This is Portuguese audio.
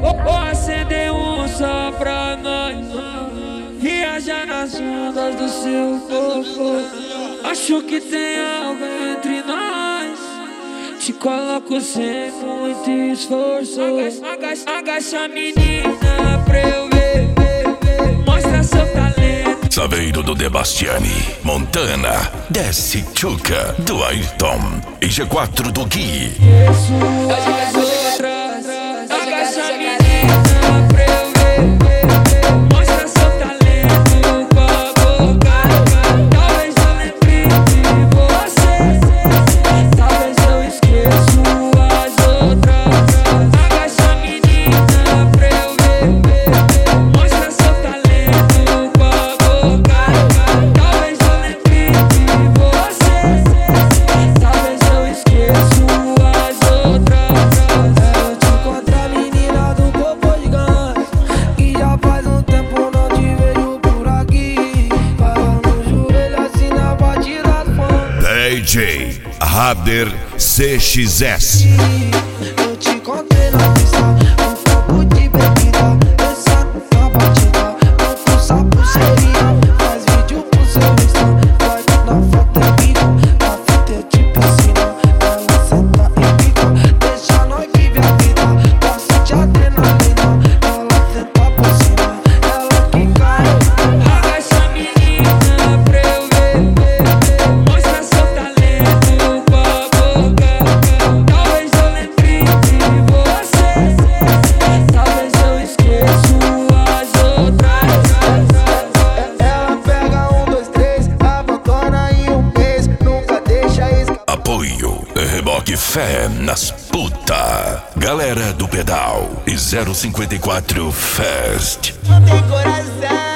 Vou acender um só pra nós viajar nas ondas do seu corpo. Acho que tem algo entre nós. Te coloco sem muito esforço. Agacha a menina pra eu ver. Mostra seu talento. Saveiro do Debastiani, Montana, Desce Chuca, do Ayrton e G4 do Gui. Agacha a menina pra eu ver. Mostra seu talento com a boca. Talvez eu lembre de você. Talvez eu esqueço as outras. Agacha a menina pra eu ver. Mostra seu talento com a boca. Talvez eu lembre de você. Talvez eu esqueço as outras. Eu te encontro a menina do corpo gigante, que já faz um tempo não te vejo por aqui. Fala no joelho assim na batida do fone. DJ Rader CXS. Eu te encontrei na pista, um copo de bebida, dançando na batida, não fuça pulseirinha, faz vídeo pro seu Insta, vai na foto é bico, na fita é de piscina, ela senta e fica, deixa nós viver a vida, gosta de adrenalina, ela tenta por cima, ela que cai. Agacha a menina pra eu ver. Mostra seu talento com a boca. Talvez eu lembre de você. Talvez eu esqueço as outras. Ela pega 1, 2, 3, abandona em um mês, nunca deixa escapar. Apoio Reboque Fé nas puta. Galera do Pedal e 054 Fest. Não tem coração.